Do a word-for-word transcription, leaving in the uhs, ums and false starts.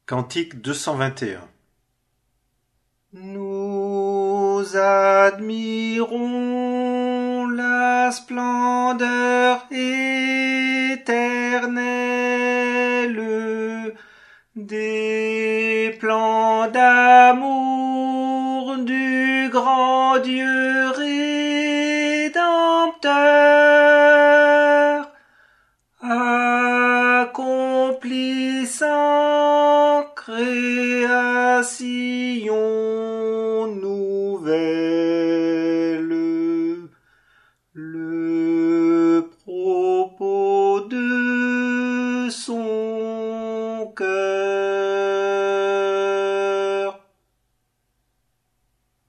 Cantique deux cent vingt et un. Nous admirons la splendeur éternelle des